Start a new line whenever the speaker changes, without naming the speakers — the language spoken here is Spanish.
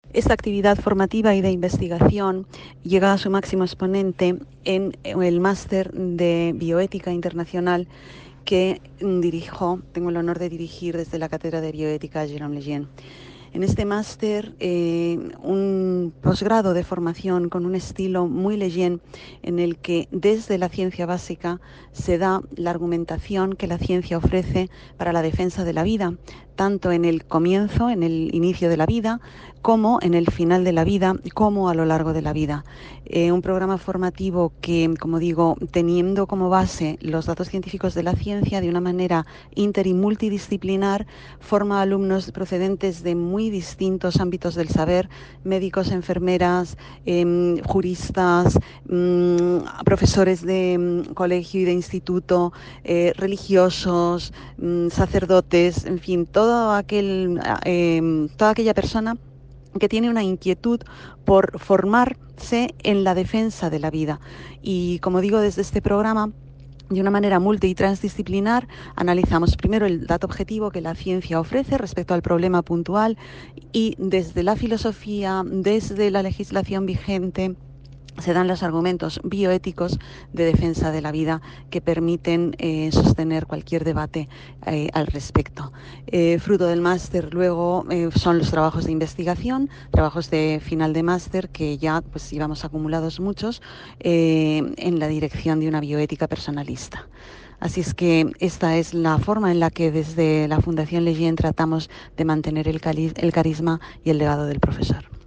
Esta actividad formativa y de investigación llega a su máximo exponente en el máster de bioética internacional que tengo el honor de dirigir desde la Cátedra de Bioética Jérôme Lejeune. En este máster, un posgrado de formación con un estilo muy Lejeune, en el que desde la ciencia básica se da la argumentación que la ciencia ofrece para la defensa de la vida, tanto en el comienzo, en el inicio de la vida, como en el final de la vida, como a lo largo de la vida. Un programa formativo que, como digo, teniendo como base los datos científicos de la ciencia de una manera inter y multidisciplinar, forma alumnos procedentes de muy distintos ámbitos del saber: médicos, enfermeras, juristas, profesores de colegio y de instituto, religiosos, sacerdotes, en fin, toda aquella persona que tiene una inquietud por formarse en la defensa de la vida. Y como digo, desde este programa, de una manera multi y transdisciplinar, analizamos primero el dato objetivo que la ciencia ofrece respecto al problema puntual, y desde la filosofía, desde la legislación vigente, se dan los argumentos bioéticos de defensa de la vida que permiten sostener cualquier debate al respecto. Fruto del máster luego son los trabajos de investigación, trabajos de final de máster que ya pues llevamos acumulados muchos en la dirección de una bioética personalista. Así es que esta es la forma en la que desde la Fundación Lejeune tratamos de mantener el carisma y el legado del profesor.